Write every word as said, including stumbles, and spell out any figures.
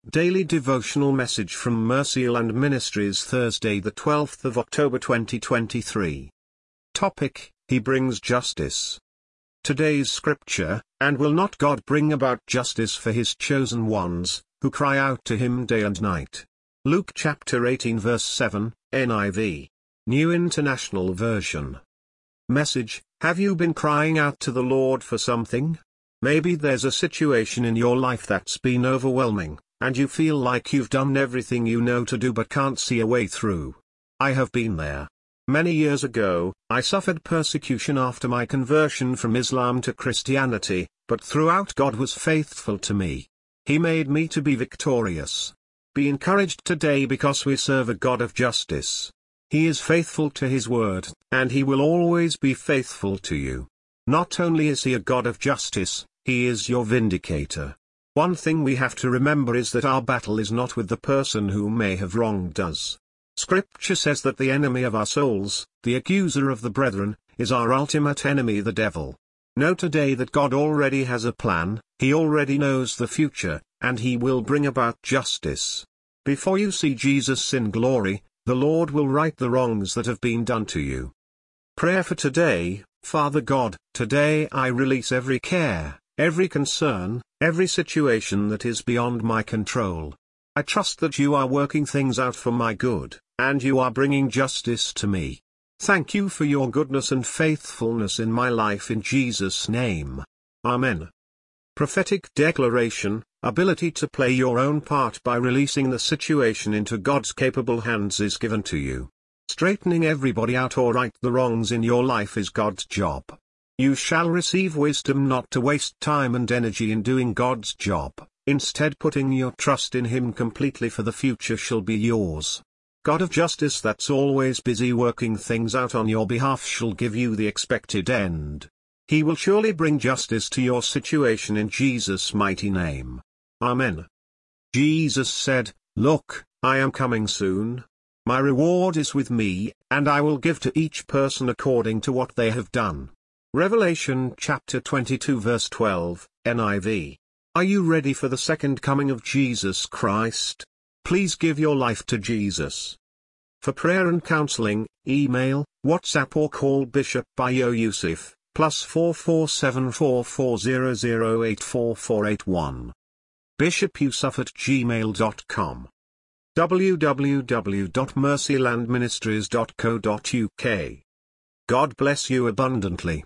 Daily Devotional Message from Mercyland Ministries, Thursday the twelfth of October twenty twenty-three. Topic: He brings justice. Today's scripture: And will not God bring about justice for his chosen ones, who cry out to him day and night? Luke chapter eighteen verse seven, N I V. New International Version. Message: Have you been crying out to the Lord for something? Maybe there's a situation in your life that's been overwhelming, and you feel like you've done everything you know to do but can't see a way through. I have been there. Many years ago, I suffered persecution after my conversion from Islam to Christianity, but throughout God was faithful to me. He made me to be victorious. Be encouraged today because we serve a God of justice. He is faithful to his word, and he will always be faithful to you. Not only is he a God of justice, he is your vindicator. One thing we have to remember is that our battle is not with the person who may have wronged us. Scripture says that the enemy of our souls, the accuser of the brethren, is our ultimate enemy, the devil. Know today that God already has a plan, he already knows the future, and he will bring about justice. Before you see Jesus in glory, the Lord will right the wrongs that have been done to you. Prayer for today: Father God, today I release every care, every concern, every situation that is beyond my control. I trust that you are working things out for my good, and you are bringing justice to me. Thank you for your goodness and faithfulness in my life, in Jesus' name. Amen. Prophetic declaration: Ability to play your own part by releasing the situation into God's capable hands is given to you. Straightening everybody out or right the wrongs in your life is God's job. You shall receive wisdom not to waste time and energy in doing God's job, instead putting your trust in him completely, for the future shall be yours. God of justice that's always busy working things out on your behalf shall give you the expected end. He will surely bring justice to your situation in Jesus' mighty name. Amen. Jesus said, "Look, I am coming soon. My reward is with me, and I will give to each person according to what they have done." Revelation chapter twenty-two verse twelve, N I V. Are you ready for the second coming of Jesus Christ? Please give your life to Jesus. For prayer and counseling, email, WhatsApp or call Bishop Bayo Yusuf, plus four four seven four four zero zero eight four four eight one. bishop yusuf at gmail dot com. w w w dot mercyland ministries dot co dot u k. God bless you abundantly.